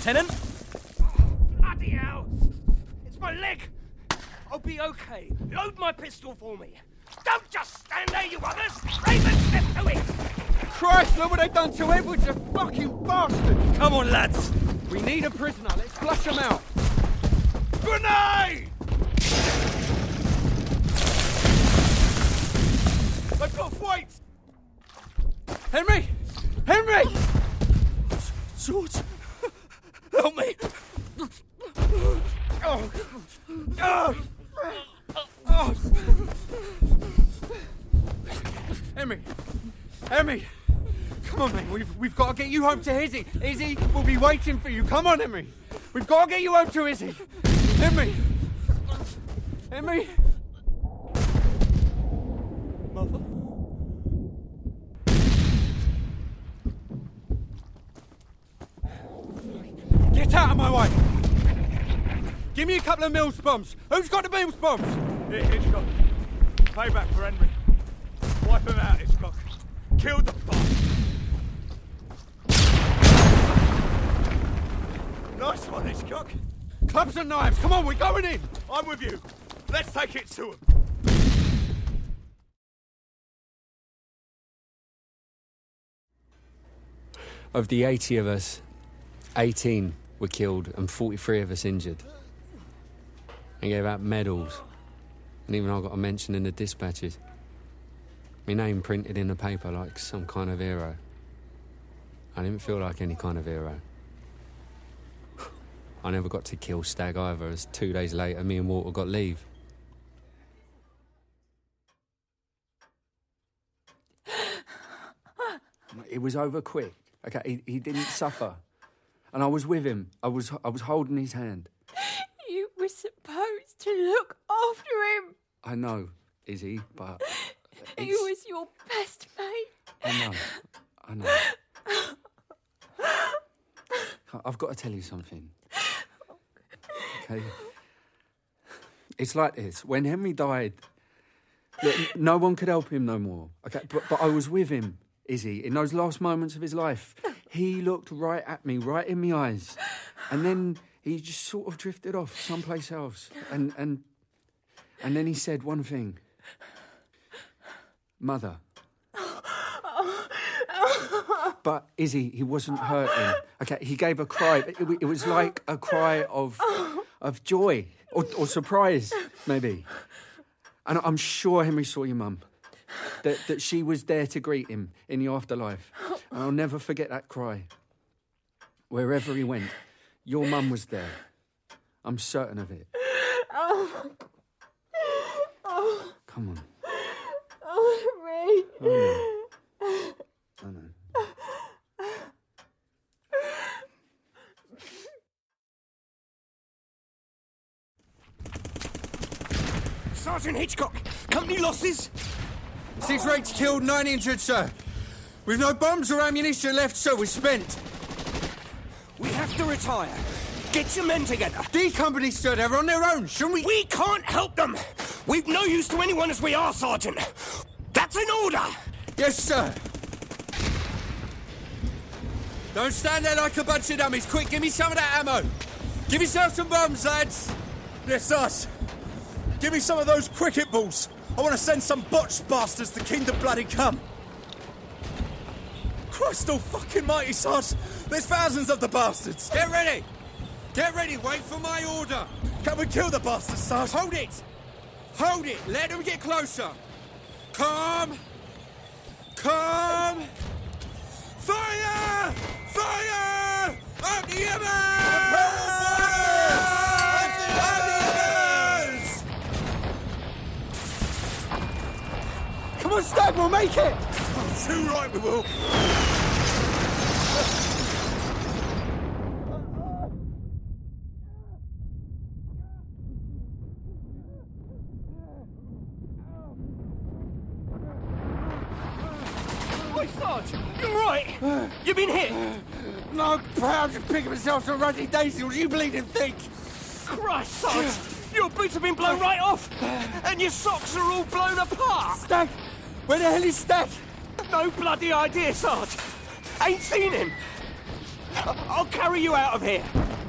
Lieutenant. Bloody hell! It's my leg! I'll be okay. Load my pistol for me. Don't just stand there, you others! Raven, step to it! Christ, look what they've done to Edward's a fucking bastard! Come on, lads. We need a prisoner. Let's flush him out. Grenade! They've got weights! Henry! Henry! George! Help me! Oh. Oh. Oh. Henry! Henry! Come on, mate. We've got to get you home to Izzy. Izzy will be waiting for you. Come on, Henry. We've got to get you home to Izzy. Henry! Henry! Mother? Get out of my way! Give me a couple of Mills bombs. Who's got the Mills bombs? Here, Hitchcock. Payback for Henry. Wipe him out, Hitchcock. Kill the bastard. Nice one, Hitchcock. Clubs and knives. Come on, we're going in. I'm with you. Let's take it to him. Of the 80 of us, 18 were killed and 43 of us injured. They gave out medals, and even I got a mention in the dispatches. My name printed in the paper like some kind of hero. I didn't feel like any kind of hero. I never got to kill Stag either, as 2 days later me and Walter got leave. It was over quick. Okay, he didn't suffer. And I was with him. I was holding his hand. You were supposed to look after him. I know, Izzy, but He was your best mate. I know. I've got to tell you something. Okay? It's like this. When Henry died, look, no one could help him no more. Okay, but I was with him, Izzy, in those last moments of his life. He looked right at me, right in my eyes. And then he just sort of drifted off someplace else. And then he said one thing. Mother. But Izzy, he wasn't hurting. Okay, he gave a cry. It was like a cry of joy or surprise, maybe. And I'm sure Henry saw your mum. That she was there to greet him in the afterlife. And I'll never forget that cry. Wherever he went, your mum was there. I'm certain of it. Come on. Ray. I know. Sergeant Hitchcock, company losses? 6 rates killed, 9 injured, sir. We've no bombs or ammunition left, sir. We're spent. We have to retire. Get your men together. D Company, sir, they're on their own. Shouldn't we... We can't help them. We've no use to anyone as we are, Sergeant. That's an order. Yes, sir. Don't stand there like a bunch of dummies. Quick, give me some of that ammo. Give yourself some bombs, lads. Yes, us. Give me some of those cricket balls. I want to send some botched bastards to Kingdom Bloody Come. Christ all fucking mighty, Sarge. There's thousands of the bastards. Get ready. Get ready. Wait for my order. Can we kill the bastards, Sarge? Hold it. Hold it. Let them get closer. Come. Come. Fire! Fire! Up the Come on, Stag, we'll make it! Too right, we will. Oi, Sarge, you're right. You've been hit. No, proud to pick himself some ruddy daisy. What do you bleeding think? Christ, Sarge, your boots have been blown right off, and your socks are all blown apart. Stag! Where the hell is Stag? No bloody idea, Sarge. Ain't seen him. I'll carry you out of here.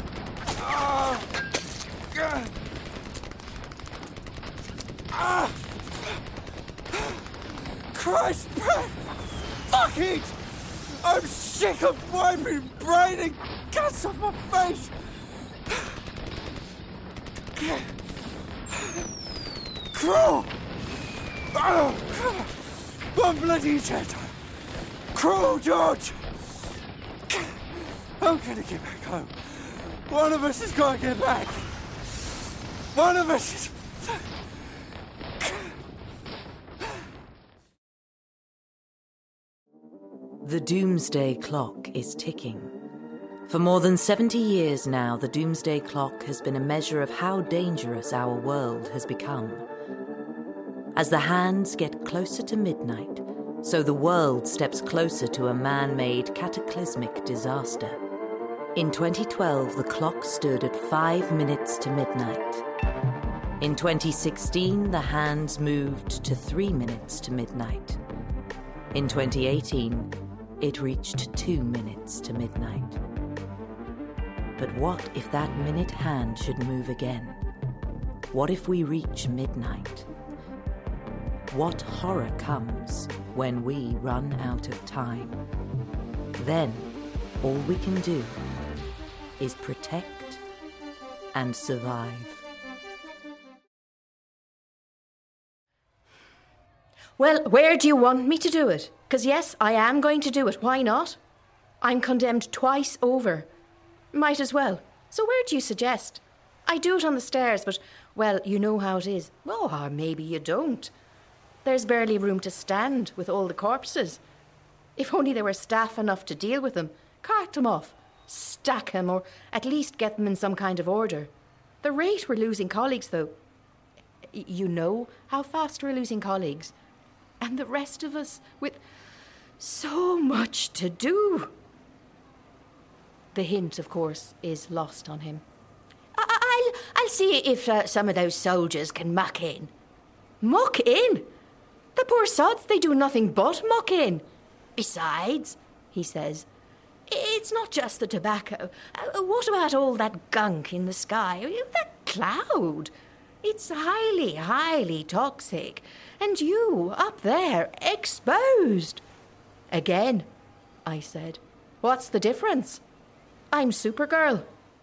Christ! Fuck it! I'm sick of wiping brain and guts off my face! Crawl! One bloody jet! Crawl, George! I'm gonna get back home. One of us has got to get back. One of us is... The doomsday clock is ticking. For more than 70 years now, the doomsday clock has been a measure of how dangerous our world has become. As the hands get closer to midnight, so the world steps closer to a man-made cataclysmic disaster. In 2012, the clock stood at 5 minutes to midnight. In 2016, the hands moved to 3 minutes to midnight. In 2018, it reached 2 minutes to midnight. But what if that minute hand should move again? What if we reach midnight? What horror comes when we run out of time? Then, all we can do is protect and survive. Well, where do you want me to do it? Because yes, I am going to do it. Why not? I'm condemned twice over. Might as well. So where do you suggest? I do it on the stairs, but, well, you know how it is. Oh, or maybe you don't. There's barely room to stand with all the corpses. If only there were staff enough to deal with them, cart them off, stack them, or at least get them in some kind of order. The rate we're losing colleagues, though. You know how fast we're losing colleagues. And the rest of us with so much to do. The hint, of course, is lost on him. I'll see if some of those soldiers can muck in. Muck in? The poor sods, they do nothing but muck in. Besides, he says, it's not just the tobacco. What about all that gunk in the sky? That cloud? It's highly, highly toxic. And you, up there, exposed. Again, I said. What's the difference? I'm Supergirl.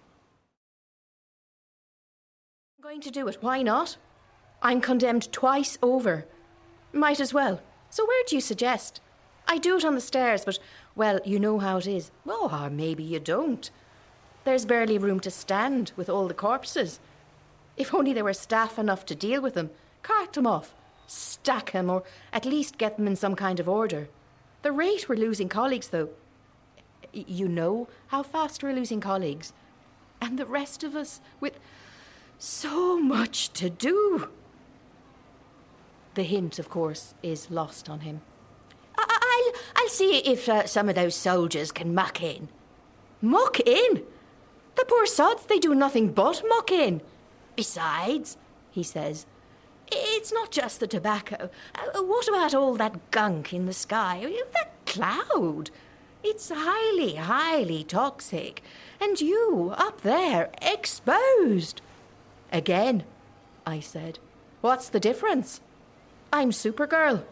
I'm going to do it. Why not? I'm condemned twice over. Might as well. So where do you suggest? I do it on the stairs, but, well, you know how it is. Oh, or maybe you don't. There's barely room to stand with all the corpses. If only there were staff enough to deal with them, cart them off, stack them, or at least get them in some kind of order. The rate we're losing colleagues, though. You know how fast we're losing colleagues. And the rest of us with so much to do. The hint, of course, is lost on him. I'll see if some of those soldiers can muck in. Muck in? The poor sods, they do nothing but muck in. Besides, he says, it's not just the tobacco. What about all that gunk in the sky? That cloud? It's highly, highly toxic. And you, up there, exposed. Again, I said. What's the difference? I'm Supergirl.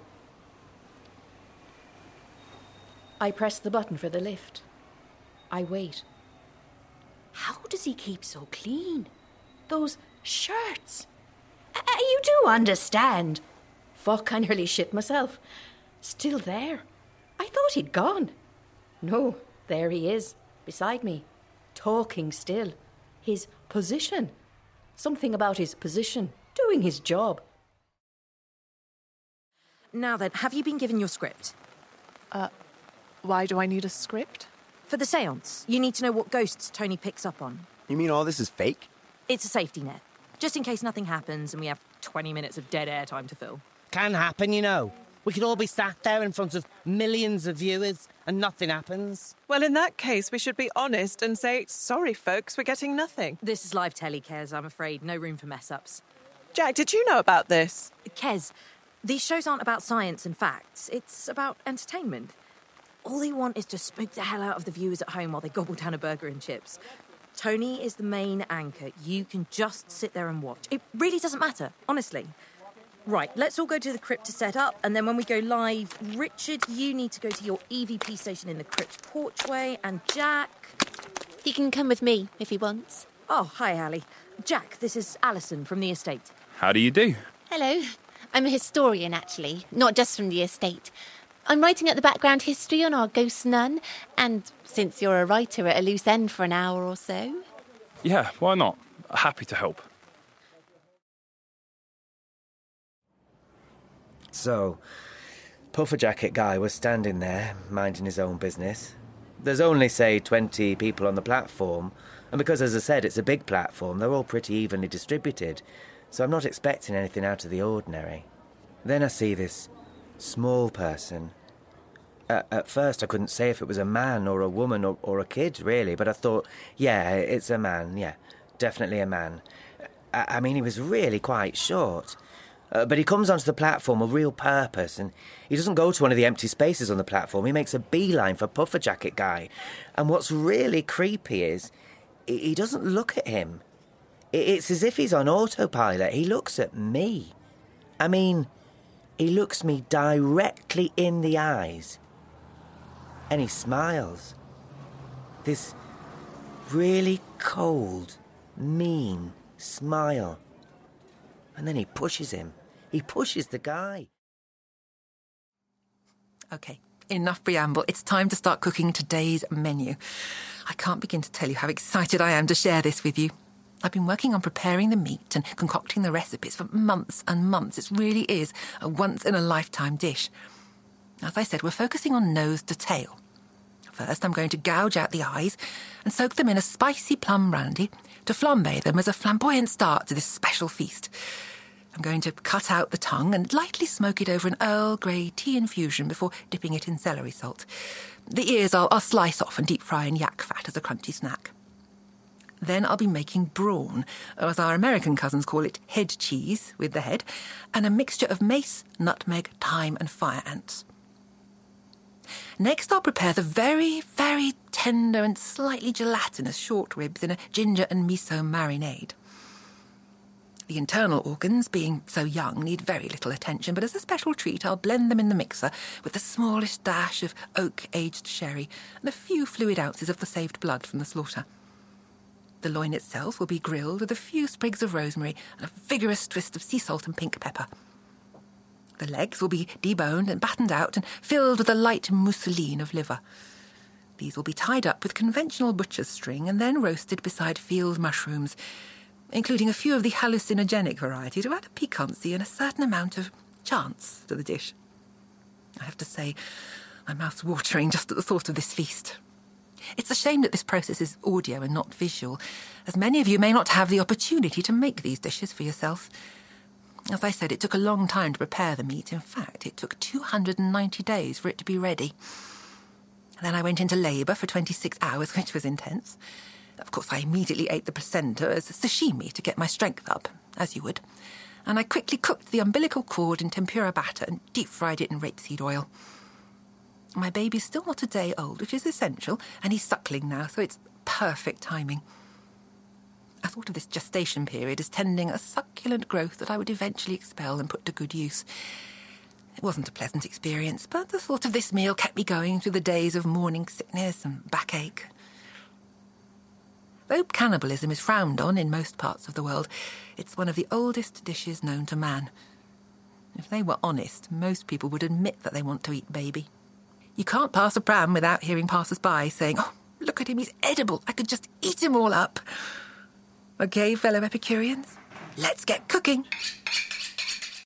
I press the button for the lift. I wait. How does he keep so clean? Those shirts. You do understand. Fuck, I nearly shit myself. Still there. I thought he'd gone. No, there he is, beside me, talking still. His position. Something about his position, doing his job. Now then, have you been given your script? Why do I need a script? For the séance, you need to know what ghosts Tony picks up on. You mean all this is fake? It's a safety net, just in case nothing happens and we have 20 minutes of dead air time to fill. Can happen, you know. We could all be sat there in front of millions of viewers and nothing happens. Well, in that case, we should be honest and say, sorry, folks, we're getting nothing. This is live telly, Kez, I'm afraid. No room for mess-ups. Jack, did you know about this? Kez, these shows aren't about science and facts. It's about entertainment. All they want is to spook the hell out of the viewers at home while they gobble down a burger and chips. Tony is the main anchor. You can just sit there and watch. It really doesn't matter, honestly. Right, let's all go to the crypt to set up, and then when we go live, Richard, you need to go to your EVP station in the crypt porchway, and Jack... He can come with me if he wants. Oh, hi, Ali. Jack, this is Alison from the estate. How do you do? Hello. I'm a historian, actually, not just from the estate. I'm writing up the background history on our ghost nun, and since you're a writer at a loose end for an hour or so... Yeah, why not? Happy to help. So, Puffer Jacket Guy was standing there, minding his own business. There's only, say, 20 people on the platform, and because, as I said, it's a big platform, they're all pretty evenly distributed, so I'm not expecting anything out of the ordinary. Then I see this small person. At first I couldn't say if it was a man or a woman or a kid, really, but I thought, yeah, it's a man, yeah, definitely a man. I mean, he was really quite short. But he comes onto the platform with real purpose, and he doesn't go to one of the empty spaces on the platform. He makes a beeline for Puffer Jacket Guy. And what's really creepy is he doesn't look at him. It's as if he's on autopilot. He looks at me. I mean, he looks me directly in the eyes. And he smiles. This really cold, mean smile. And then he pushes him. He pushes the guy. OK, enough preamble. It's time to start cooking today's menu. I can't begin to tell you how excited I am to share this with you. I've been working on preparing the meat and concocting the recipes for months and months. It really is a once-in-a-lifetime dish. As I said, we're focusing on nose to tail. First, I'm going to gouge out the eyes and soak them in a spicy plum brandy to flambe them as a flamboyant start to this special feast. I'm going to cut out the tongue and lightly smoke it over an Earl Grey tea infusion before dipping it in celery salt. The ears I'll slice off and deep fry in yak fat as a crunchy snack. Then I'll be making brawn, or as our American cousins call it, head cheese with the head, and a mixture of mace, nutmeg, thyme and fire ants. Next, I'll prepare the very, very tender and slightly gelatinous short ribs in a ginger and miso marinade. The internal organs, being so young, need very little attention, but as a special treat, I'll blend them in the mixer with the smallest dash of oak-aged sherry and a few fluid ounces of the saved blood from the slaughter. The loin itself will be grilled with a few sprigs of rosemary and a vigorous twist of sea salt and pink pepper. The legs will be deboned and battened out and filled with a light mousseline of liver. These will be tied up with conventional butcher's string and then roasted beside field mushrooms, including a few of the hallucinogenic variety to add a piquancy and a certain amount of chance to the dish. I have to say, my mouth's watering just at the thought of this feast. It's a shame that this process is audio and not visual, as many of you may not have the opportunity to make these dishes for yourself. As I said, it took a long time to prepare the meat. In fact, it took 290 days for it to be ready. Then I went into labour for 26 hours, which was intense. Of course, I immediately ate the placenta as sashimi to get my strength up, as you would. And I quickly cooked the umbilical cord in tempura batter and deep-fried it in rapeseed oil. My baby's still not a day old, which is essential, and he's suckling now, so it's perfect timing. I thought of this gestation period as tending a succulent growth that I would eventually expel and put to good use. It wasn't a pleasant experience, but the thought of this meal kept me going through the days of morning sickness and backache. Though cannibalism is frowned on in most parts of the world, it's one of the oldest dishes known to man. If they were honest, most people would admit that they want to eat baby. You can't pass a pram without hearing passers-by saying, "Oh, look at him, he's edible. I could just eat him all up." OK, fellow Epicureans, let's get cooking.